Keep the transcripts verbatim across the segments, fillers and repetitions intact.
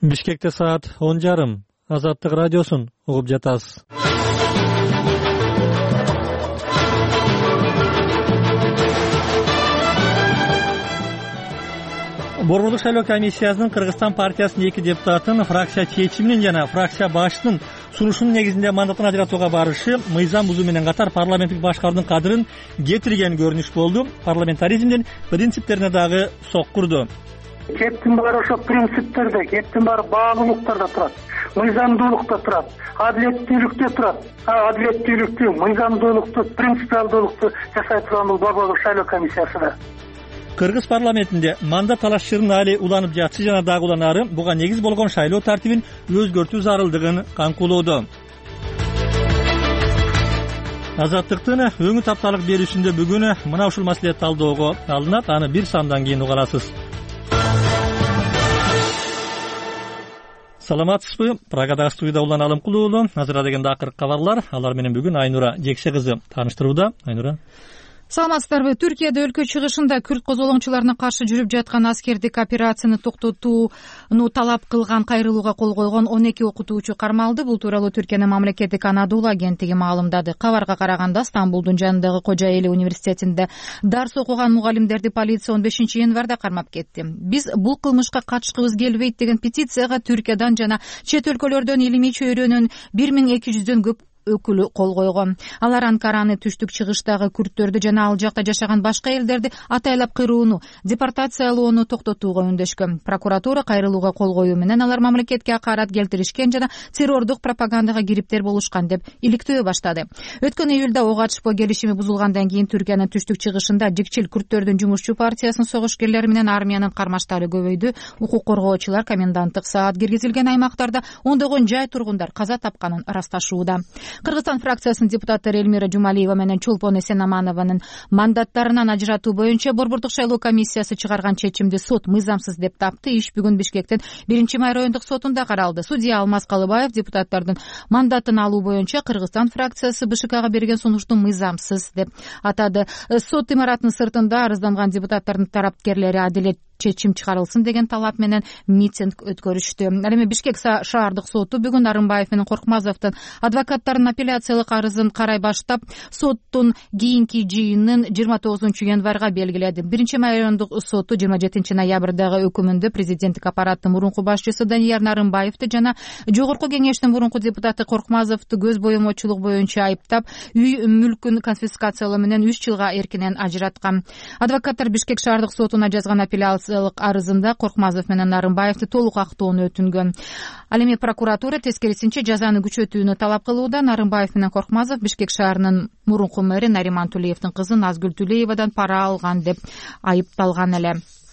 Бишкекте саат он жарым. Азаттык радиосун угуп жатасыз. Борбордук шайлоо комиссиясынын Кыргызстан партиясынын эки депутатын фракция чечиминин жана фракция башчынын сунушунун негизинде мандатын ажыратууга барышы мыйзам бузуу менен катар парламенттик башкаруудун кадырын кетирген көрүнүш болду. Парламентаризмдин принциптерине дагы соккурду. Кептин баары ошо принциптерде, кептин баары баалуулуктарда турат, мыйзамдуулукта турат, адилеттүүлүктө турат. Адилеттүүлүктү, мыйзамдуулукту, принципиалдуулукту жасай турган бул Борбордук шайлоо комиссиясы да. Кыргыз парламентинде мандат талашчырын али уланып жатышы жана дагы уланары буга негиз болгон шайлоо тартибин өзгөртүү зарылдыгын камкулоодо. Азаттыктын өңү тапталык берүүсүндө бүгүн мына ушул маселе талдоого алынат. Аны бир сандан кийин угарасыз. Саламатсызбы? Прагадагы студияда Улан Алымкул уулу. Азыр дегенде акыркы кабарлар. Алар менен бүгүн Айнура Жекше кызы тааныштырууда. Айнура. Саламатсыздарбы? Түркияда өлкө чыгышында күрд козголоңчуларына каршы жүрүп жаткан аскердик операцияны токтотууну талап кылган кайрылууга кол койгон он эки окутуучу кармалды. Бул тууралуу Түркиянын мамлекеттик Анадолу агенттиги маалымдады. Кабарга караганда Стамбулдун жанындагы Кожа Эли университетинде дарс окуган мугалимдерди полиция он бешинчи январда кармап кетти. Биз бул кылмышка катышкыбыз келбейт деген петицияга Түркиядан жана чет өлкөлөрдөн илимий чөйрөнүн бир миң эки жүздөн көп өкүлү кол койгон. Алар Анкараны, түштүк чыгыштагы күрттөрдү жана ал жакта жашаган башка элдерди атайлап кырууну, депортациялоону токтотууга үндөшкөн. Прокуратура кайрылууга кол коюу менен алар мамлекетке акарат келтиришкен жана террордук пропагандага кириптер болушкан деп иликтөө баштады. Өткөн июлда ок атышпоо келишими бузулгандан кийин Түркиянын түштүк чыгышында жикчил күрттөрдүн жумушчу партиясынын согушкерлери менен армиянын кармаштары көбөйдү. Укук коргоочулар коменданттык саат киргизилген аймактарда ондогон жай тургундар каза тапканын ырасташууда. Кыргызстан фракциясынын депутаттары Эльмира Жумалиева менен Чолпон Эсенаманованын мандаттарынан ажыратуу боюнча Борбордук шайлоо комиссиясы чыгарган чечимди сот мыйзамсыз деп тапты. Иш бүгүн Бишкектин биринчи май райондук сотунда каралды. Судья Алмаз Калыбаев депутаттардын мандатын алуу боюнча Кыргызстан фракциясы БШКга берген сунушту мыйзамсыз деп атады. Сот имаратынын сыртында арызданган депутаттардын тараптерлери адилет чечим чыгарылсын деген талап менен митинг өткөрүштү. Ал эми Бишкек шаардык соту бүгүн Нарымбаев менен Коркмазовдун адвокаттарынын апелляциялык арызын карай баштап, соттун кийинки жыйынын жыйырма тогузунчу январга белгиледи. биринчи май райондук соту жыйырма жетинчи ноябрдагы өкүмүндө президенттик аппараттын мурунку башчысы Данияр Нарымбаевди жана жогорку кеңештин мурунку депутаты Коркмазовду көз боемочулук боюнча айыптап, үй мүлкүн конфискациялоо менен үч жылга эркинен ажыраткан. Адвокаттар Бишкек шаардык сотуна жазган апелляция арызында Коркмазов менен Нарымбаевди толук актоону өтүнгөн. Ал эми прокуратура тескерисинче жазаны күчөтүүнү талап кылууда. Нарымбаев менен Коркмазов Бишкек шаарынын мурунку мэри Нариман Тулеевдин кызы Назгүл Тулеевадан пара алган деп айыпталган эле.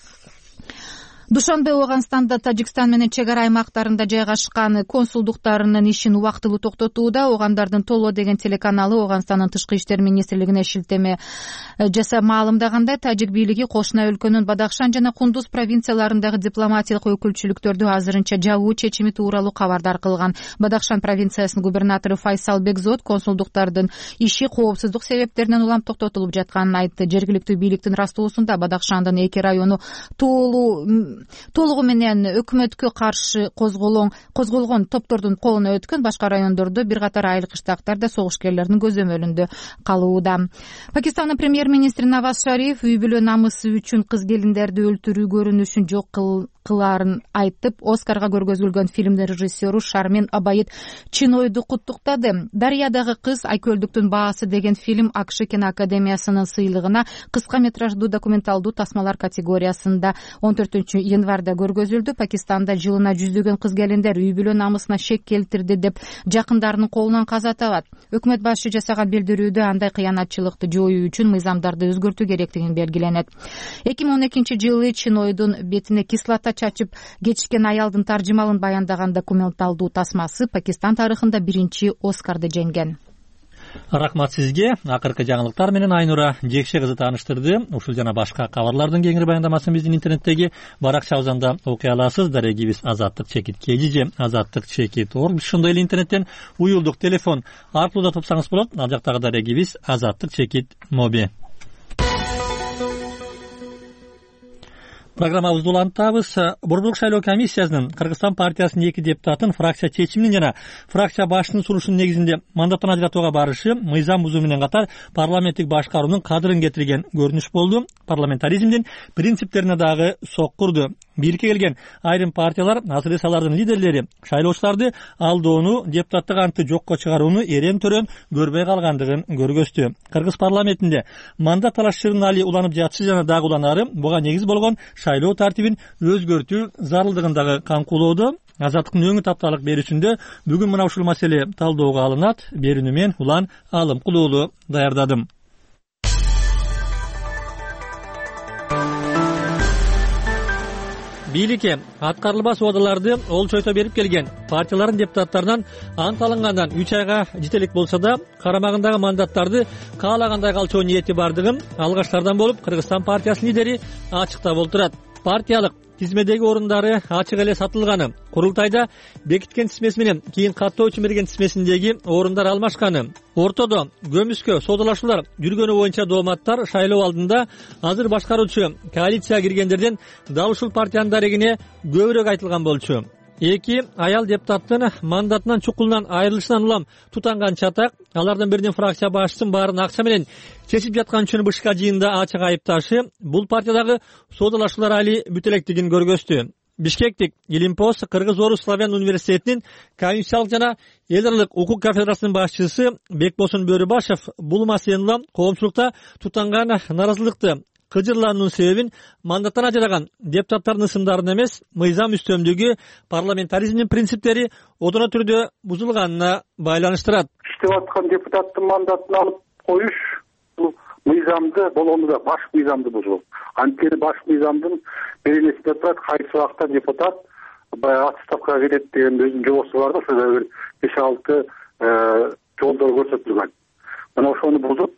Душанбе, Ооганстанда Тажикстан менен чек ара аймактарында жайгашкан консулдуктарынын ишин убактылуу токтотууда. Оогандардын Толо деген телеканалы Ооганстандын тышкы иштер министрлигине шилтеме жасап маалымдагандай, тажик бийлиги кошуна өлкөнүн Бадахшан жана Кундуз провинцияларындагы дипломатиялык өкүлчүлүктөрдү азырынча жабуу чечими тууралуу кабардар кылган. Бадахшан провинциясынын губернатору Файсал Бекзод консулдуктардын иши коопсуздук себептеринен улам токтотулуп жатканын айтты. Жергиликтүү бийликтин ырастоосунда Бадахшандын эки району толуу толугу менен өкмөткө каршы козголоң козголгон топтордун колуна өткөн. Башка райондордо бир катар айыл кыштактар да согушкерлердин көзөмөлүндө калууда. Пакистандын премьер-министри Наваз Шариф үй бүлө намысы үчүн кыз келиндерди өлтүрүү көрүнүшүн жок кыл кылаарын айтып, Оскарга көргөзүлгөн фильмдин режиссеру Шармин Абайит Чинойду куттуктады. Дарьядагы кыз Айкөлдүктүн баасы деген фильм АКШ киноакадемиясынын сыйлыгына кыска метраждуу документалдуу тасмалар категориясында он төртүнчү январда көргөзүлдү. Пакистанда жылына жүздөгөн кыз келиндер үй бүлө намысына шек келтирди деп жакындарынын колунан каза табат. Өкмөт башы жасаган билдирүүдө андай кыянатчылыкты жоюу үчүн мыйзамдарды өзгөртүү керектигин белгиленет. эки миң он экинчи жылы Чинойдун бетине кислота чачып кетишкен аялдын таржымалын баяндаган документалдуу тасмасы Пакистан тарыхында биринчи Оскарды жеңген. Рахмат сизге. Акыркы жаңылыктар менен Айнура Жекше кызы тааныштырды. Ушул жана башка кабарлардын кеңири баяндамасын биздин интернеттеги баракчабызда окуй аласыз. Дарегибиз азаттык чекит кежиже азаттык чекит орг. Ошондой эле интернеттен уюлдук телефон аркылуу да топсаңыз болот. Ал жактагы дарегибиз азаттык чекит моби. Программабызды улантабыз. Борборлук шайлоо комиссиясынын Кыргызстан партиясынын эки депутатын фракция чечиминин жана фракция башчысынын сунушунун негизинде мандаттан ажыратууга барышы мыйзам бузуу менен катар парламенттик башкаруунун кадырын кетирген көрүнүш болду. Парламентаризмдин принциптерине дагы соккурду. Бирикке келген айрым партиялар, азыр алардын лидерлери шайлоочуларды алдоону, депутаттык антты жокко чыгарууну эрен төрөн көрбөй калгандыгын көргөздү. Кыргыз парламентинде мандат талашчылыгын али уланып жатышы жана дагы уланары буга негиз болгон шайлоо тартибин өзгөртүү зарылдыгын дагы камкулоодо. Азаттыктын өңү тапталык берүүсүндө бүгүн мына ушул маселе талдоого алынат. Берүүнү мен Улан Алымкул уулу даярдадым. Бийликке аткарылбас убадаларды олчойто берип келген партиялардын депутаттарынан ант алынгандан үч айга жетелик болсо да, карамагындагы мандаттарды каалагандай калчоо ниети бардыгын алгачтардан болуп Кыргызстан партиясынын лидери ачыктап олтурат. Партиялык тизмедеги орундары ачык эле сатылганы, курултайда бекиткен тизмеси менен кийин каттоо үчүн берген тизмесиндеги орундар алмашканы, ортодо көмүскө соодалашуулар жүргөнү боюнча дооматтар шайлоо алдында азыр башкаруучу коалицияга киргендерден дал ушул партиянын дарегине көбүрөөк айтылган болчу. Эки аял депутаттын мандатынан чукулунан айрылышынан улам тутанган чатак, алардын биринин фракция башчысын баарын акча менен чечип жаткан үчүн бышка жыйында ачык айыпташы бул партиядагы соодалашуулар али бүтө электигин көргөздү. Бишкектик Илимпос Кыргыз Орус Славян университетинин конституциялык жана эл аралык укук кафедрасынын башчысы Бекбосын Бөрүбашев бул маселени улам коомчулукта тутанган наразылыкты кыжырлануунун себебин мандаттан ажыраган депутаттардын ысымдарын эмес, мыйзам үстөмдүгү, парламентаризмдин принциптери одоно түрдө бузулганына байланыштырат. Иштеп аткан депутаттын мандатын алып коюш бул мыйзамды, болгондо да баш мыйзамды бузуу. Анткени баш мыйзамдын беренесинде турат кайсы убакта депутат баягы отставкага кетет деген өзүнүн жобосу бар да, ошол бир беш алты жолдор көрсөтүлгөн. Мына ошону бузуп,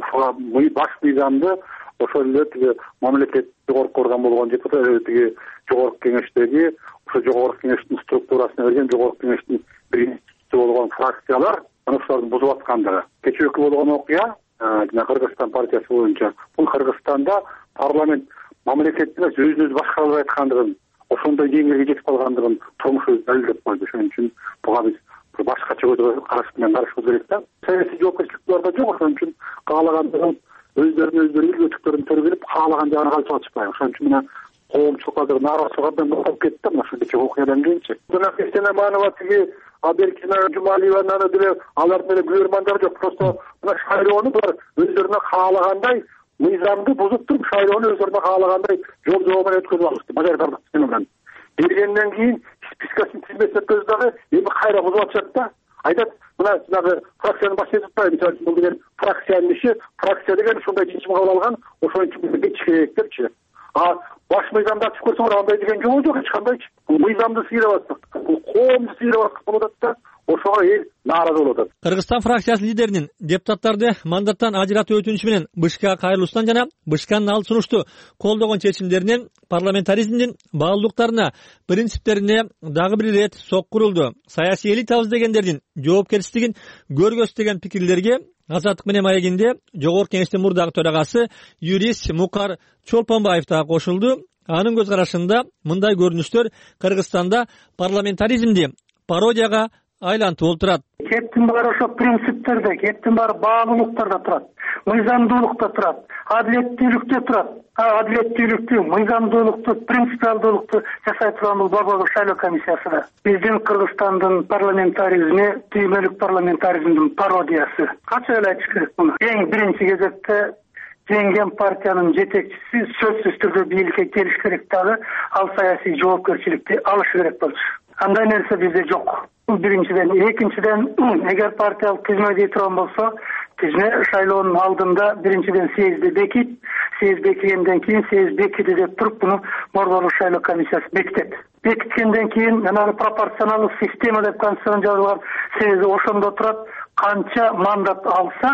баш мыйзамды ошол эле тиги мамлекет жогорку орган болгон депутат тиги жогорку кеңештеги, ошо жогорку кеңештин структурасына берген жогорку кеңештин биринчиси болгон фракциялар мына ошолорду бузуп аткандыгы. Кечээки болгон окуя жана Кыргызстан партиясы боюнча бул Кыргызстанда парламент мамлекеттин өзүн өзү башкара албай аткандыгын, ошондой деңгээлге жетип калгандыгын турмуш өзү далилдеп койду. Ошон үчүн буга биз башкача караш менен карашыбыз керек да. Саясий жоопкерчилик буларда жок, ошон үчүн каалагандыгын өздөрүнүн өздөрү илгөтүктөрүн төргүлүп каалаган жагына калчыга чыкпайбы. Ошон үчүн мына коомчулукка нааразычылык абдан токтоп кетти мына ушул кечээ окуядан кийинчи. Жана Кристина Манова тиги Аберкина Жумалиеванын деле алардын эле күбөрмандары жок. Просто мына шайлоону булар өздөрүнө каалагандай мыйзамды бузуп туруп шайлоону өздөрүнө каалагандай жол жобо менен өткөзүп алышты. Мажоритардык менен. Бергенден кийин спискасын тизмесине өткөзүп дагы эми кайра бузуп атышат да. Айтат, мына жанагы фракциянын башчысы айтпайбы, бул деген фракциянын иши, фракция деген ушундай чечим кабыл алган, ошон үчүн кетиш керек депчи. А баш мыйзамды ачып көрсөңөр андай деген жол жок, эч кандайчы. Мыйзамды сыйрап аттык, бул коомду сыйрап аттык болуп атат да. Ошого эл нааразы болуп атат. Кыргызстан фракциясы лидеринин депутаттарды мандаттан ажыратуу өтүнүшү менен бышка кайрылуусунан жана бышканын ал сунушту колдогон чечимдеринен парламентаризмдин баалуулуктарына, принциптерине дагы бир ирет соккурулду. Саясий элитабыз дегендердин жоопкерчилигин көргөз деген пикирлерге Азаттык менен маегинде жогорку кеңештин мурдагы төрагасы юрист Мукар Чолпонбаев да кошулду. Анын көз карашында мындай көрүнүштөр Кыргызстанда парламентаризмди пародияга айлантып олтурат. Кептин баары ошо принциптерде, кептин баары баалуулуктарда турат, мыйзамдуулукта турат, адилеттүүлүктө турат. Адилеттүүлүктү, мыйзамдуулукту, принципиалдуулукту жасай турган бул борборлук шайлоо комиссиясы да. Биздин Кыргызстандын парламентаризми түймөлүк парламентаризмдин пародиясы. Кача эле айтыш керек муну. Эң биринчи кезекте жеңген партиянын жетекчиси сөзсүз түрдө бийликке келиш керек дагы, ал саясий жоопкерчиликти алыш керек болчу. Андай нерсе бизде жок. Бул биринчиден, экинчиден, эгер партиялык тизме дей турган болсо, тизме шайлоонун алдында биринчиден съезди бекит, съезд бекигенден кийин съезд бекиди деп туруп буну борборлук шайлоо комиссиясы бекитет. Бекиткенден кийин жанагы пропорционалдык система деп конституцияда жазылган сөзү ошондо турат, канча мандат алса,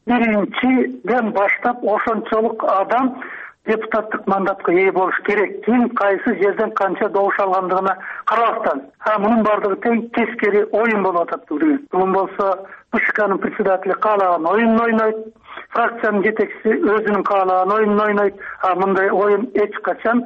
биринчиден баштап ошончолук адам депутаттык мандатка ээ болуш керек. Ким кайсы жерден канча добуш алгандыгына карабастан. А мунун бардыгы тең тескери оюн болуп атат бул деген. Бул болсо Бышканын председатели каалаган оюн ойнойт, фракциянын жетекчиси өзүнүн каалаган оюнун ойнойт. А мындай оюн эч качан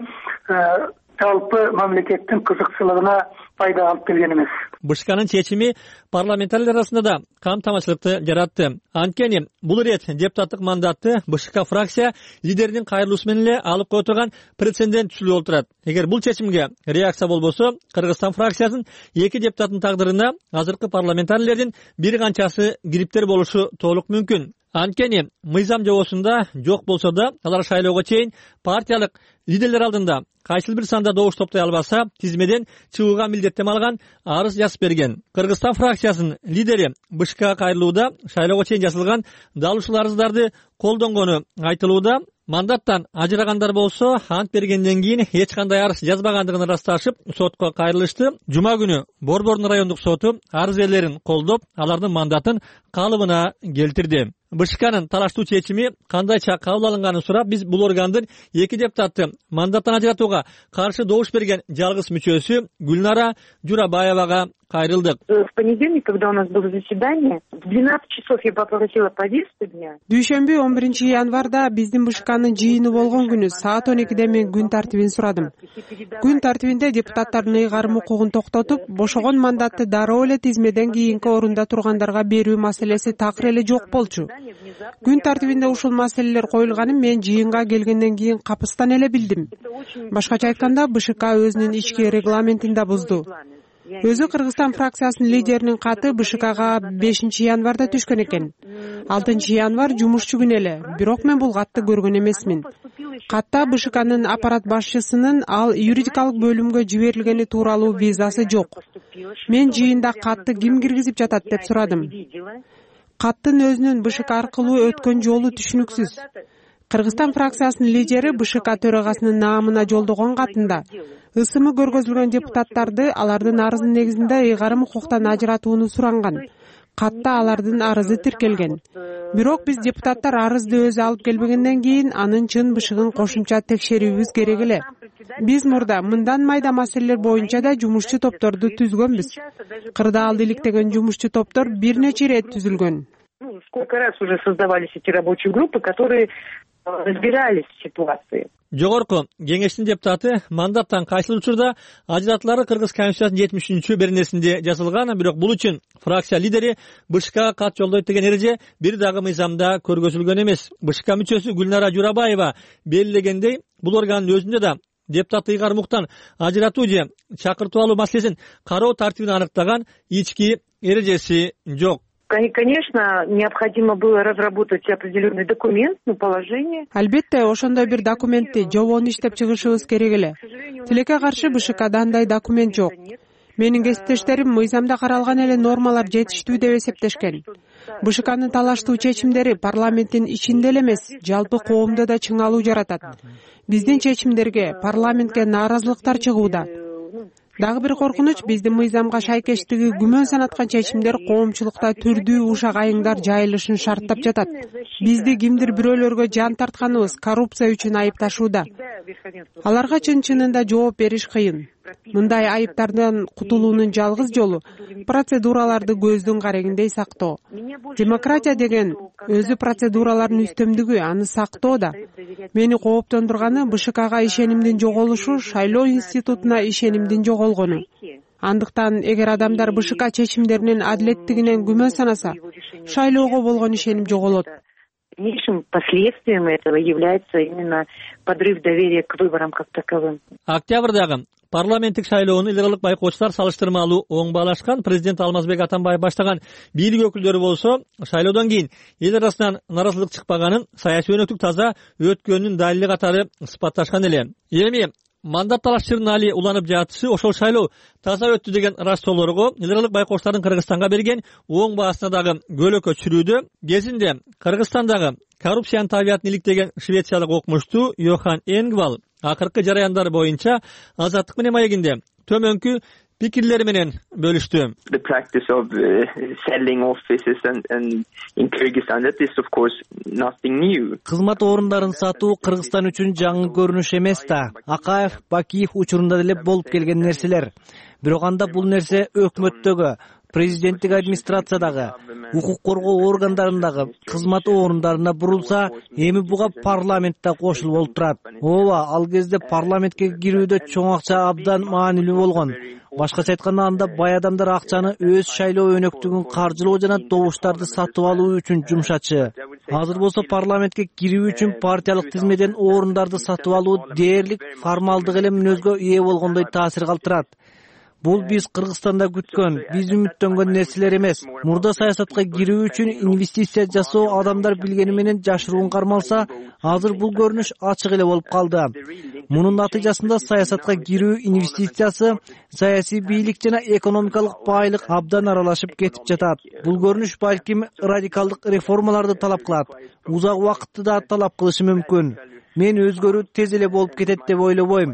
жалпы мамлекеттин кызыкчылыгына пайда алып келген эмес. БШКнын чечими парламентарлар арасында да камтамашылыкты жаратты. Анткени бул ирет депутаттык мандатты БШК фракция лидеринин кайрылуусу менен эле алып кое турган прецедент түзүлүп отурат. Эгер бул чечимге реакция болбосо, Кыргызстан фракциясынын эки депутаттын тагдырына азыркы парламентарлердин бир канчасы кириптер болушу толук мүмкүн. Анткени мыйзам жобосунда жок болсо да, алар шайлоого чейин партиялык лидерлер алдында кайсыл бир санда добуш топтой албаса, тизмеден чыгууга милдеттеме алган арыз жазып берген. Кыргызстан фракциясынын лидери БШКга кайрылууда шайлоого чейин жазылган дал ушул арыздарды колдонгону айтылууда. Мандаттан ажырагандар болсо, ант бергенден кийин эч кандай арыз жазбагандыгын ырасташып, сотко кайрылышты. Жума күнү Борбордун райондук соту арыз ээлерин колдоп, алардын мандатын калыбына келтирди. БШКнын талаштуу чечими кандайча кабыл алынганын сурап, биз бул органдын эки депутатты мандаттан ажыратууга каршы добуш берген жалгыз мүчөсү Гүлнара Журабаевага кайрылдык. В понедельник, когда у нас было заседание, в двенадцать часов я попросила повестку дня. Дүйшөмбү он биринчи январда биздин БШКнын жыйыны болгон күнү саат он экиде мен күн тартибин сурадым. Күн тартибинде депутаттардын ыйгарым укугун токтотуп, бошогон мандатты дароо эле тизмеден кийинки орунда тургандарга берүү маселеси такыр эле жок болчу. Күн тартибинде ушул маселелер коюлганын мен жыйынга келгенден кийин капыстан эле билдим. Башкача айтканда, БШК өзүнүн ички регламентин да бузду. Өзү Кыргызстан фракциясынын лидеринин каты БШКга бешинчи январда түшкөн экен. алтынчы январ жумушчу күнү эле, бирок мен бул катты көргөн эмесмин. Катта БШКнын аппарат башчысынын ал юридикалык бөлүмгө жиберилгени тууралуу визасы жок. Мен жыйында катты ким киргизип жатат деп сурадым. Каттын өзүнүн БШК аркылуу өткөн жолу түшүнүксүз. Кыргызстан фракциясынын лидери БШК төрагасынын наамына жолдогон катында ысымы көргөзүлгөн депутаттарды алардын арызынын негизинде ыйгарым укуктан ажыратууну суранган. Катта алардын арызы тиркелген. Бирок биз депутаттар арызды өзү алып келбегенден кийин анын чын бышыгын кошумча текшерүүбүз керек эле. Биз мурда мындан майда маселелер боюнча да жумушчу топторду түзгөнбүз. Кырдаалды иликтеген жумушчу топтор бир нече ирет түзүлгөн. Сколько раз уже создавались эти рабочие группы, которые разбирались в ситуации. Жогорку кеңештин депутаты мандаттан кайсыл учурда ажыратылары Кыргыз Конституциясынын жетимишинчи беренесинде жазылган, бирок бул үчүн фракция лидери БШКга кат жолдойт деген эреже бир дагы мыйзамда көргөзүлгөн эмес. БШК мүчөсү Гүлнара Журабаева белгилегендей, бул органдын өзүндө да депутат ыйгарым укуктан ажыратуу же чакыртып алуу маселесин кароо тартибин аныктаган ички эрежеси жок. Конечно, необходимо было разработать определенный документ, ну, положение. Албетте, ошондой бир документти, жобону иштеп чыгышыбыз керек эле. Тилекке каршы БШКда андай документ жок. Менин кесиптештерим мыйзамда каралган эле нормалар жетиштүү деп эсептешкен. БШКнын талаштуу чечимдери парламенттин ичинде эле эмес, жалпы коомдо да чыңалуу жаратат. Биздин чечимдерге, парламентке нааразылыктар чыгууда. Дагы бир коркунуч, биздин мыйзамга шайкештиги күмөн санаткан чечимдер коомчулукта түрдүү ушак айыңдар жайылышын шарттап жатат. Бизди кимдир бирөөлөргө жан тартканыбыз коррупция үчүн айыпташууда. Аларга чын-чынында жооп бериш кыйын. Мындай айыптардан кутулуунун жалгыз жолу процедураларды көздүн карегиндей сактоо. Демократия деген өзү процедуралардын үстөмдүгү, аны сактоо да. Мени кооптондурганы БШКга ишенимдин жоголушу, шайлоо институтуна ишенимдин жоголгону. Андыктан эгер адамдар БШК чечимдеринин адилеттигинен күмөн санаса, шайлоого болгон ишеним жоголот. Дальнейшим последствием этого является именно подрыв доверия к выборам как таковым. Октябрдагы парламенттик шайлоону илгырлык байкоочулар салыштырмалуу оң баалашкан. Президент Алмазбек Атамбаев баштаган бийлик өкүлдөрү болсо, шайлоодон кийин эл арасынан наразылык чыкпаганын, саясий өнөктүк таза өткөнүнүн далили катары сыпатташкан эле. Эми мандат талашчырын али уланып жатышы, ошол шайлоо таза өттү деген ырастоолорго илгырлык байкоочулардын Кыргызстанга берген оң баасына дагы көөлөкө чүрүүдө. Кезинде Кыргызстандагы коррупциянын табиятын иликтеген швециялык окумуштуу Йохан Энгвал акыркы жараяндар боюнча Азаттык менен маегинде төмөнкү пикирлери менен бөлүштү. The practice of uh, selling offices and, and in Kyrgyzstan, that is of course nothing new. Кызмат орундарын сатуу Кыргызстан үчүн жаңы көрүнүш эмес да. Акаев, Бакиев учурунда деле болуп келген нерселер. Бирок анда бул нерсе өкмөттөгү, президенттик администрациядагы, укук коргоо органдарындагы кызмат орундарына бурулса, эми буга парламент да кошулуп олтурат. Ооба, ал кезде парламентке кирүүдө чоң акча абдан маанилүү болгон. Башкача айтканда, анда бай адамдар акчаны өз шайлоо өнөктүгүн каржылоо жана добуштарды сатып алуу үчүн жумшачы. Азыр болсо парламентке кирүү үчүн партиялык тизмеден орундарды сатып алуу дээрлик формалдык эле мүнөзгө ээ болгондой таасир калтырат. Бул биз Кыргызстанда күткөн, биз үмүттөнгөн нерселер эмес. Мурда саясатка кирүү үчүн инвестиция жасоо адамдар билгени менен жашыруун кармалса, азыр бул көрүнүш ачык эле болуп калды. Мунун натыйжасында саясатка кирүү инвестициясы, саясий бийлик жана экономикалык байлык абдан аралашып кетип жатат. Бул көрүнүш балким радикалдык реформаларды талап кылат. Узак убакытты да талап кылышы мүмкүн. Мен өзгөрүү тез эле болуп кетет деп ойлобойм.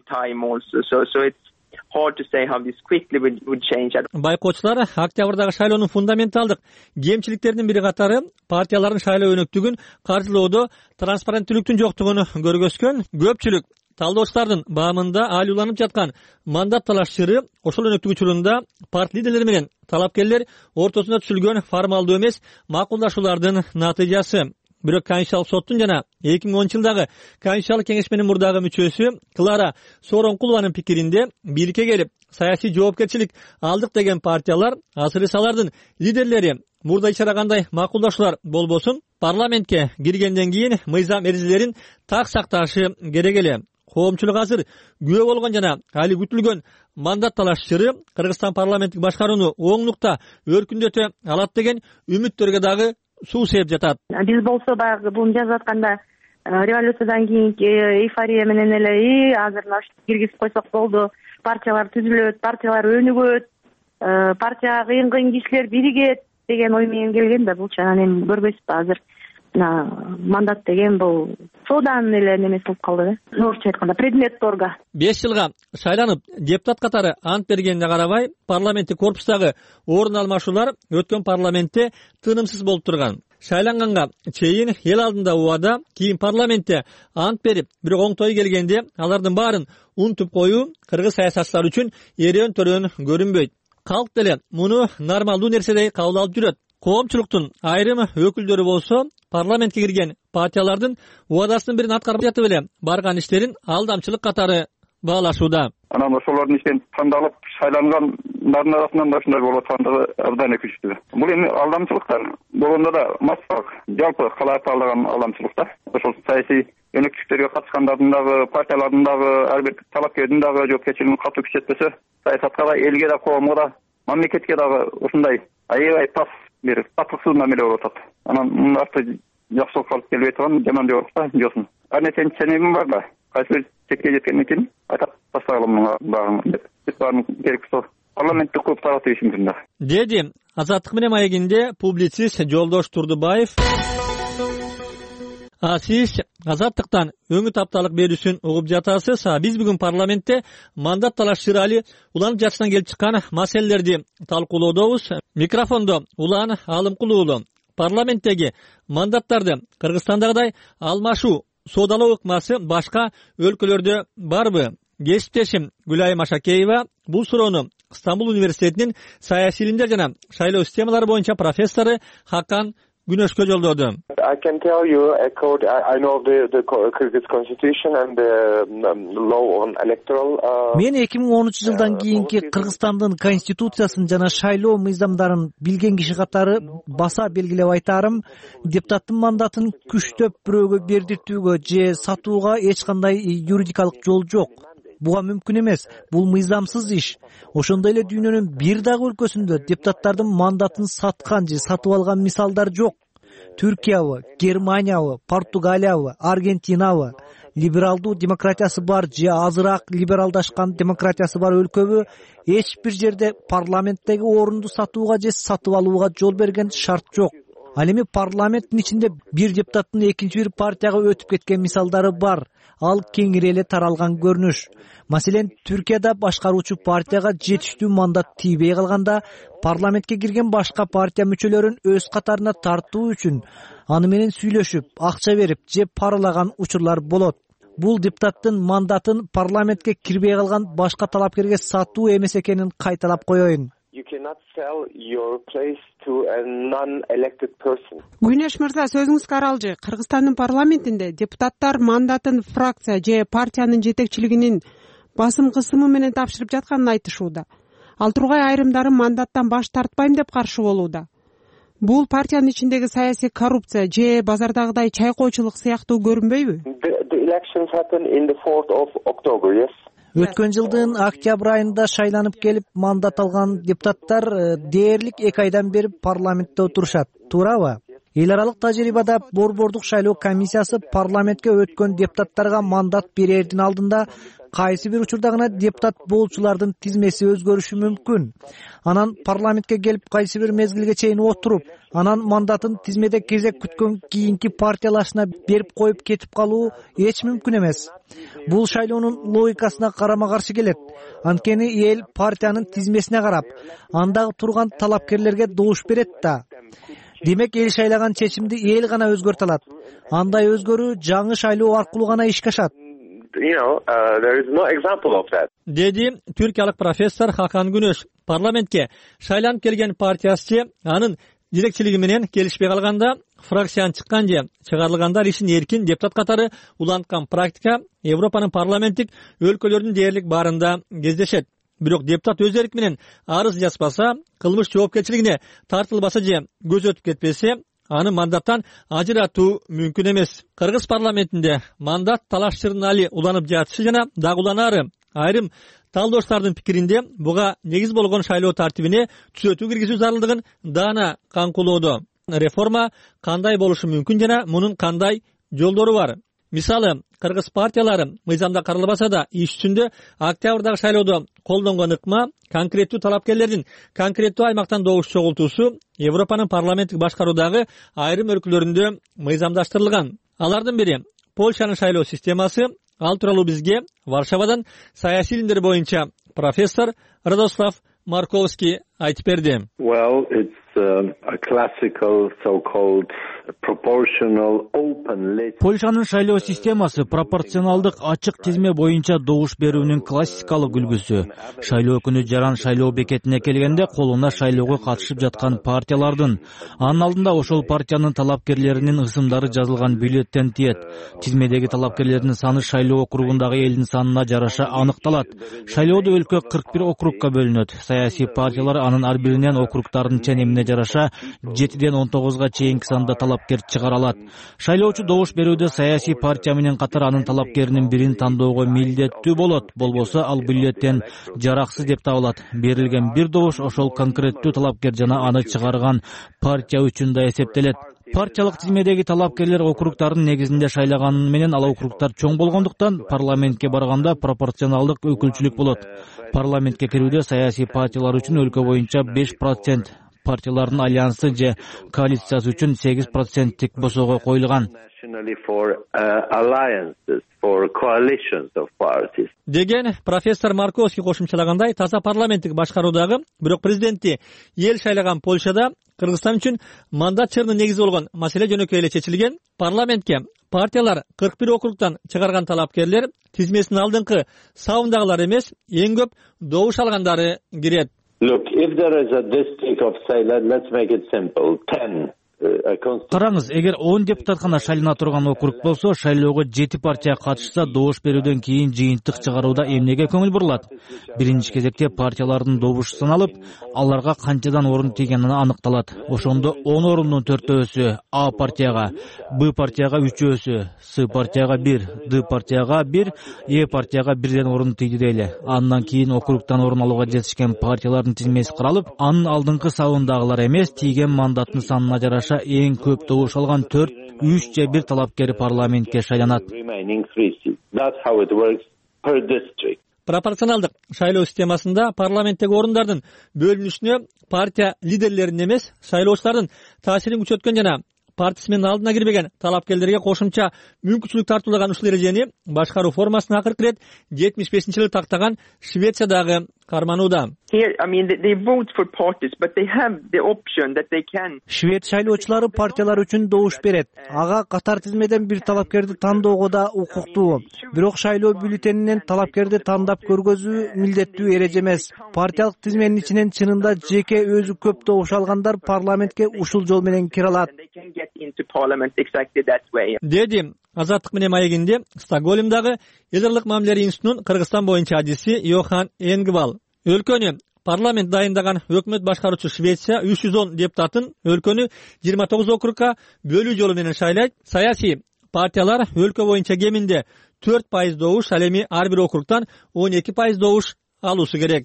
Байкоочулар, октябрдагы шайлоонун фундаменталдык кемчиликтеринин бири катары партиялардын шайлоо өнөктүгүн каржылоодо транспаrenттүүлүктүн жоктугун көргөзгөн. Көпчүлүк талдоочулардын баамында айлууланып жаткан мандат талаш чыры ошол өнөктүк учурунда парт лидерлери менен талапкерлер ортосунда түзүлгөн формалдуу эмес макулдашуулардын натыйжасы. Бирок Конституциялык соттун жана эки миң онунчу жылдагы Конституциялык кеңешменин мурдагы мүчөсү Клара Сооронкулованын пикиринде бийликке келип саясий жоопкерчилик алдык деген партиялар, асырысы алардын лидерлери мурда ишарагандай макулдашуулар болбосун, парламентке киргенден кийин мыйзам эрежелерин так сакташы керек эле. Коомчулук азыр күбө болгон жана али күтүлгөн мандат талаш чыры Кыргызстан парламенттик башкарууну оңдукта өркүндөтө алат деген үмүттөргө дагы суу сээп жатат. Биз болсо баягы буну жазып атканда революциядан кийинки эйфория менен эле и азыр киргизип койсок болду, партиялар түзүлөт, партиялар өнүгөт, партияга кыйын кыйын кишилер биригет деген ой менен келген да. Булчу анан эми көрбөйсүзбү, азыр мандат деген бул сооданын эле немеси болуп калды да. Орусча айтканда предмет торга. беш жылга шайланып депутат катары ант бергенине карабай, парламенттик корпустагы орун алмашуулар өткөн парламентте тынымсыз болуп турган. Шайланганга чейин эл алдында убада, кийин парламентте ант берип, бирок оңтой келгенде алардын баарын унутуп коюу кыргыз саясатчылар үчүн эреөн төрөөн көрүнбөйт. Калк деле муну нормалдуу нерседей кабыл алып жүрөт. Коомчулуктун айрым өкүлдөрү болсо парламентке кирген партиялардын убадасынын бирин аткарып жатып эле барган иштерин алдамчылык катары баалашууда. Анан ошолордун иштен тандалып шайлангандардын арасынан да ушундай болуп аткандыгы абдан өкүнүчтүү. Бул эми алдамчылыктар болгондо да массалык, жалпы калаатта алдаган алдамчылык да. Ошол саясий өнөктүктөргө катышкандардын дагы, партиялардын дагы, ар бир талапкердин дагы жоопкерчилигин катуу күчөтпөсө, саясатка да, элге да, коомго да, мамлекетке дагы ушундай аябай пас бир патлыксыз мамиле болуп атат. Анан мындай жакшылыкка алып келбей турган жаман деп атпа жоосун. Ар нерсенин ченемим бар да. Кайсы бир четке жеткенден кийин айтап баштагалым мага багым деп. Биз баарын керек болсо парламентти куруп таратып ишин мында. Деди Азаттык менен маегинде публицист Жолдош Турдубаев. А сиз Азаттыктан өңү тапталык берүүсүн угуп жатасыз. Биз бүгүн парламентте мандат талаш чырали уланып жатышынан келип чыккан маселелерди талкуулоодобуз. Микрофондо Улан Алымкулуу уулу. Парламенттеги мандаттарды Кыргызстандагыдай алмашуу соодалоо ыкмасы башка өлкөлөрдө барбы? Кесиптешим Гүлайым Ашакеева бул суроону Стамбул университетинин саясий илимдер жана шайлоо системалары боюнча профессору Хакан Күнөшкө жолдоду. I can tell you a code. I know the the Kyrgyz constitution and the law on electoral. Мен эки миң онунчу жылдан кийинки Кыргызстандын конституциясын жана шайлоо мыйзамдарын билген киши катары баса белгилеп айтарым, депутаттын мандатын күчтөп бирөөгө бердиртүүгө же сатууга эч кандай юридикалык жол жок. Буга мүмкүн эмес. Бул мыйзамсыз иш. Ошондой эле дүйнөнүн бир дагы өлкөсүндө депутаттардын мандатын саткан же сатып алган мисалдар жок. Түркиябы, Германиябы, Португалиябы, Аргентинабы либералдуу демократиясы бар же азыраак либералдашкан демократиясы бар өлкөбү эч бир жерде парламенттеги орунду сатууга же сатып алууга жол берген шарт жок. Ал эми парламенттин ичинде бир депутаттын экинчи бир партияга өтүп кеткен мисалдары бар. Ал кеңири эле таралган көрүнүш. Маселен, Түркияда башкаруучу партияга жетиштүү мандат тийбей калганда, парламентке кирген башка партия мүчөлөрүн өз катарына тартуу үчүн аны менен сүйлөшүп, акча берип же паралаган учурлар болот. Бул депутаттын мандатын парламентке кирбей калган башка талапкерге сатуу эмес экенин кайталап коеюн. You cannot sell your place to a non-elected person. Күнеш мырза, сөзүңүз каралжы. Кыргызстандын парламентинде депутаттар мандатын фракция же партиянын жетекчилигинин басым кысымы менен тапшырып жатканын айтышууда. Ал тургай айрымдары мандаттан баш тартпайм деп каршы болууда. Бул партиянын ичиндеги саясий коррупция же базардагыдай чайкоочулук сыяктуу көрүнбөйбү? The elections happen in the fourth of October, yes. Өткөн жылдын октябрь айында шайланып келип мандат алган депутаттар дээрлик эки айдан бери парламентте отурушат, туурабы? Эл аралык тажрыйбада борбордук шайлоо комиссиясы парламентке өткөн депутаттарга мандат берердин алдында кайсы бир учурда гана депутат болчулардын тизмеси өзгөрүшү мүмкүн. Анан парламентке келип кайсы бир мезгилге чейин отуруп, анан мандатын тизмеде кезек күткөн кийинки партиялашына берип коюп кетип калуу эч мүмкүн эмес. Бул шайлоонун логикасына карама каршы келет. Анткени эл партиянын тизмесине карап, андагы турган талапкерлерге добуш берет да. Демек эл шайлаган чечимди эл гана өзгөртө алат. Андай өзгөрүү жаңы шайлоо аркылуу гана ишке ашат. You know, uh, there is no example of that. Деди түркиялык профессор Хакан Күнөш. Парламентке шайланып келген партиясы анын жетекчилиги менен келишпей калганда, фракциядан чыккан же чыгарылгандар ишин эркин депутат катары уланткан практика Европанын парламенттик өлкөлөрдүн дээрлик баарында кездешет. Бирок депутат өз эрки менен арыз жазбаса, кылмыш жоопкерчилигине тартылбаса же көзү өтүп кетпесе, аны мандаттан ажыратуу мүмкүн эмес. Кыргыз парламентинде мандат талашчырдын али уланып жатышы жана дагы уланары. Айрым талдооштардын пикиринде буга негиз болгон шайлоо тартибине түзөтүү киргизүү зарылдыгын даана каңкулоодо. Реформа кандай болушу мүмкүн жана мунун кандай жолдору бар? Мисалы, кыргыз партиялары мыйзамда каралбаса да иш үстүндө октябрдагы шайлоодо колдонгон ыкма конкреттүү талапкерлердин конкреттүү аймактан добуш чогултуусу Европанын парламенттик башкаруудагы айрым өлкөлөрүндө мыйзамдаштырылган. Алардын бири Польшанын шайлоо системасы. Ал тууралуу бизге Варшавадан саясий илимдер боюнча профессор Радослав Марковский айтып берди. Well, it's uh, a classical so-called proportional open list. Польшанын шайлоо системасы пропорционалдык ачык тизме боюнча добуш берүүнүн классикалык үлгүсү. Шайлоо күнү жаран шайлоо бекетине келгенде колуна шайлоого катышып жаткан партиялардын, анын алдында ошол партиянын талапкерлеринин ысымдары жазылган бюллетен тиет. Тизмедеги талапкерлердин саны шайлоо округундагы элдин санына жараша аныкталат. Шайлоодо өлкө кырк бир округка бөлүнөт. Саясий партиялар анын ар биринен округдардын ченемине жараша жетиден он тогузга чейинки санда талапкер чыгара алат. Шайлоочу добуш берүүдө саясий партия менен катар анын талапкеринин бирин тандоого милдеттүү болот. Болбосо ал бюллетен жараксыз деп табылат. Берилген бир добуш ошол конкреттүү талапкер жана аны чыгарган партия үчүн да эсептелет. Партиялык тизмедеги талапкерлер округдардын негизинде шайлаганы менен ал округдар чоң болгондуктан парламентке барганда пропорционалдык өкүлчүлүк болот. Парламентке кирүүдө саясий партиялар үчүн өлкө боюнча беш процент, партиялардын альянсы же коалициясы үчүн сегиз проценттик босоого коюлган. Деген профессор Марковский кошумчалагандай, таза парламенттик башкаруудагы, бирок президентти эл шайлаган Польшада Кыргызстан үчүн мандат чырынын негизи болгон маселе жөнөкөй эле чечилген. Парламентке партиялар кырк бир округтан чыгарган талапкерлер тизмесинин алдыңкы сабындагылар эмес, эң көп добуш алгандары кирет. Look, if there is a district of, say, let's make it simple, ten. Караңыз, эгер он депутат гана шайлана турган округ болсо, шайлоого жети партия катышса, добуш берүүдөн кийин жыйынтык чыгарууда эмнеге көңүл бурулат? Биринчи кезекте партиялардын добушу саналып, аларга канчадан орун тийгени аныкталат. Ошондо он орундун төртөөсү А партияга, Б партияга үчөөсү, С партияга бир, Д партияга бир, Е партияга бирден орун тийди дейли. Андан кийин округтан орун алууга жетишкен партиялардын тизмеси каралып, анын алдыңкы сабындагылар эмес, тийген мандаттын санына жараша эң көп добуш алган төрт, үч же бир талапкер парламентке шайланат. Пропорционалдык шайлоо системасында парламенттеги орундардын бөлүнүшүнө партия лидерлеринин эмес, шайлоочулардын таасирин күчөткөн жана партиясы менен алдына кирбеген талапкерлерге кошумча мүмкүнчүлүк тартуулаган ушул эрежени башкаруу формасына акыркы ирет жетимиш бешинчи жылы тактаган Швециядагы карманууда. Here, I mean, they, they vote for parties, but they have the option that they can. Швед шайлоочулары партиялар үчүн добуш берет. Ага катар тизмеден бир талапкерди тандоого да укуктуу. Бирок шайлоо бюллетенинен талапкерди тандап көргөзүү милдеттүү эреже эмес. Партиялык тизменин ичинен чынында жеке өзү көп добуш алгандар парламентке ушул жол менен кире алат. Деди Азаттык менен маегинде Стокгольмдагы Эдерлик мамилелер институтунун Кыргызстан боюнча адиси Йохан Энгвал. Өлкөнү парламент дайындаган өкмөт башкаруучу Швеция үч жүз он депутатын өлкөнү жыйырма тогуз округга бөлүү жолу менен шайлайт. Саясий партиялар өлкө боюнча кеминде төрт пайыз добуш, ал эми ар бир округтан он эки пайыз добуш алуусу керек.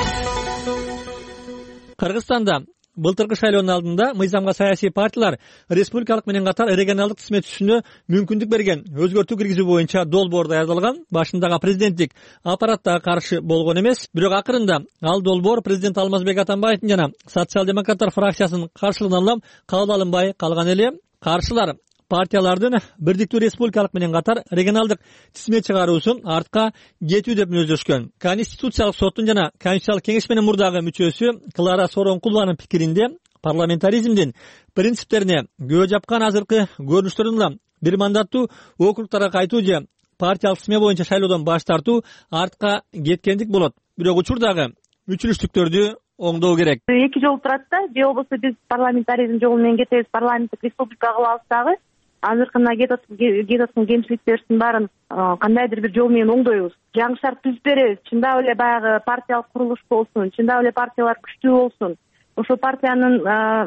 Кыргызстанда былтыркы шайлоонун алдында мыйзамга саясий партиялар республикалык менен катар регионалдык тизме түзүүнө мүмкүндүк берген өзгөртүү киргизүү боюнча долбоор даярдалган. Башындагы президенттик аппараттага каршы болгон эмес, бирок акырында ал долбоор президент Алмазбек Атамбаевдин жана социал-демократтар фракциясынын каршылыгынан улам кабыл алынбай калган эле. Каршылар партиялардын бирдиктүү республикалык менен катар регионалдык тизме чыгаруусун артка кетүү деп мүнөздөшкөн. Конституциялык соттун жана Конституциялык кеңеш менен мурдагы мүчөсү Клара Сооронкулованын пикиринде парламентаризмдин принциптерине көө жапкан азыркы көрүнүштөрдөн улам бир мандаттуу округтарга кайтуу же партиялык тизме боюнча шайлоодон баш тартуу артка кеткендик болот. Бирок учурдагы мүчүлүштүктөрдү оңдоо керек. Эки жол турат да, же болбосо биз парламентаризм жолу менен кетебиз, парламенттик республика кылабыз дагы. Азыркына кетаткан кемчиликтердин баарын кандайдыр бир жол менен оңдойбуз. Жаңы шарт түзүп беребиз. Чындап эле баягы партиялык курулуш болсун, чындап эле партиялар күчтүү болсун. Ошол партиянын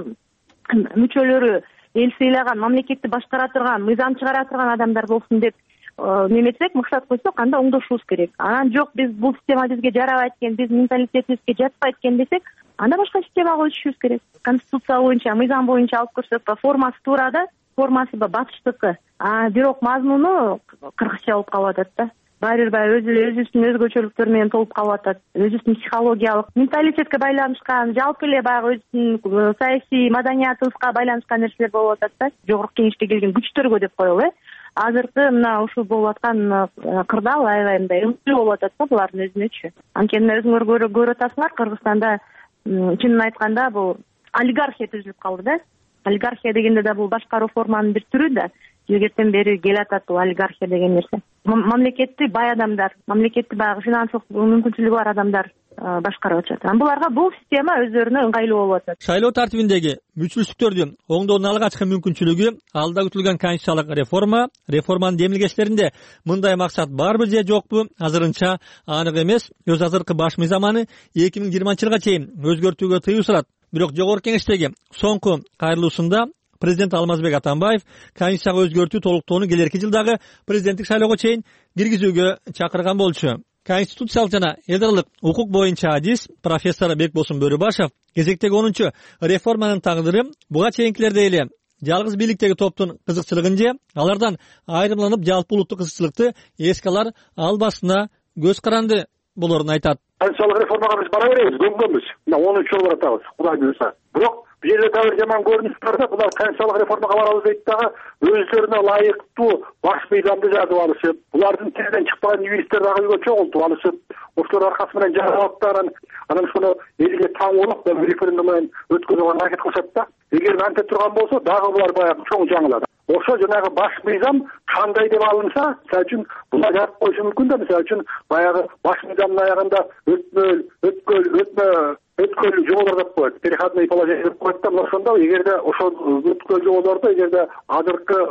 мүчөлөрү эл сыйлаган, мамлекетти башкара турган, мыйзам чыгара турган адамдар болсун деп неметсек, максат койсок, анда оңдошубуз керек. Анан жок, биз бул система бизге жарабайт экен, биз менталитетибизге жатпайт экен десек, анда башка системага өтүшүбүз керек. Конституция боюнча, мыйзам боюнча алып көрсөк, формасы туура да, формасы батыштыкы, а бирок мазмуну кыргызча болуп калып атат да. Баары бир баягы өзү эле өзүбүздүн өзгөчөлүктөр менен толуп калып атат. Өзүбүздүн психологиялык, менталитетке байланышкан, жалпы эле баягы өзүбүздүн саясий маданиятыбызга байланышкан нерселер болуп атат да. Жогорку кеңешке келген күчтөргө деп коелу, э. Азыркы мына ушул болуп аткан кырдаал аябай мындай ыңгыроо болуп атат да булардын өзүнөчү. Анткени өзүңөр көрүп атасыңар, Кыргызстанда чынын айтканда бул олигархия түзүлүп калды да. Олигархия дегенде да бул башкаруу форманын бир түрү да. Жергеттен бери келатат бул олигархия деген нерсе. Мамлекетти бай адамдар, мамлекетти баягы финансылык мүмкүнчүлүгү бар адамдар башкарып атышат. Анан буларга бул система өздөрүнө ыңгайлуу болуп атат. Шайлоо тартибиндеги мүчүлүштүктөрдү оңдоонун алгачкы мүмкүнчүлүгү алда күтүлгөн конституциялык реформа. Реформанын демилгечтеринде мындай максат барбы же жокпу азырынча анык эмес. Өз азыркы баш мыйзаманы эки миң жыйырманчы жылга чейин өзгөртүүгө тыюу сурат. Бирок жогорку кеңештеги соңку кайрылуусунда президент Алмазбек Атамбаев конституцияга өзгөртүү толуктоону келерки жылдагы президенттик шайлоого чейин киргизүүгө чакырган болчу. Конституциялык жана эдерлик укук боюнча адис профессор Бекбосун Бөрүбашев кезектеги онунчу реформанын тагдыры буга чейинкилердей эле жалгыз бийликтеги топтун кызыкчылыгын же алардан айрымланып жалпы улуттук кызыкчылыкты эске алар албасына көз каранды болорун айтат. Конституциялык реформага биз бара беребиз, көңгөнбүз. Мына онунчу жол баратабыз, Кудай буйрса. Бирок бул жерде дагы жаман көрүнүш бар да, булар конституциялык реформага барабыз дейт дагы өздөрүнө ылайыктуу баш мыйзамды жазып алышып, булардын тилинен чыкпаган юристтер дагы үйгө чогултуп алышып, ошолор аркасы менен жазып алып, анан ошону элге таң болуп, референдум менен өткөзүүгө аракет кылышат да. Эгер анте турган болсо, дагы булар баягы чоң жаңылат. Ошо жанагы баш мыйзам кандай деп алынса, мисалы үчүн булар жазып коюшу мүмкүн да, мисалы үчүн баягы баш мыйзамдын аягында өтмөл, өткөл, өтмө, өткөл жоболор деп коет, переходные положения деп коет да. Ошондо эгерде ошол өткөл жоболордо эгерде азыркы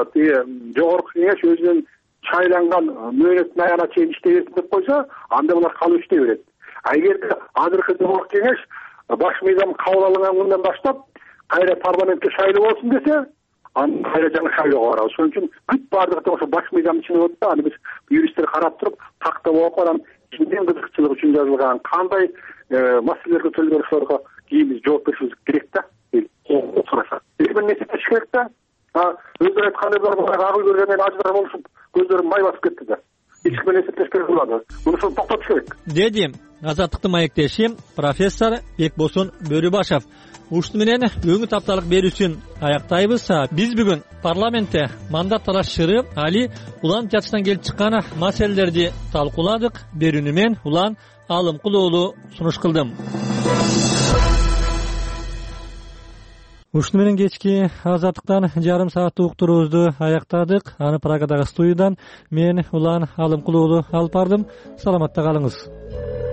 жогорку кеңеш өзүнүн шайланган мөөнөттүн аягына чейин иштей берсин деп койсо, анда булар калып иштей берет. А эгерде азыркы жогорку кеңеш баш мыйзам кабыл алынган күндөн баштап кайра парламентке шайлоо болсун десе, аны кайра жаңы шайлоого барабыз. Ошон үчүн бүт баардыгы ошо баш мыйзамдын ичинде болот да. Аны биз юристтер карап туруп, тактап окуп анан кимдин кызыкчылыгы үчүн жазылган, кандай маселелерге төлгөн ошолорго кийин биз жооп беришибиз керек да. Сураса. Эми несиптеш керек да. Өздөрү айткандай булар ак үй көргөндөн ажыра болушуп, көздөрүн май басып кетти да. Эч ким менен эсептеш керек болду. Муну токтотуш керек. Деди Азаттыктын маектеши профессор Бекбосун Бөрүбашев. Ушуну менен өңү тапталык берүүсүн аяктайбыз. Биз бүгүн парламентте мандат талаш чыры Али улан жатыштан келип чыккан маселелерди талкууладык. Берүүнү мен Улан Алымкулуулу сунуш кылдым. Ушуну менен кечки азаттыктан жарым сааттык уктуруубузду аяктадык. Аны Прагадагы студиядан мен Улан Алымкулуулу алып бардым. Саламатта калыңыз.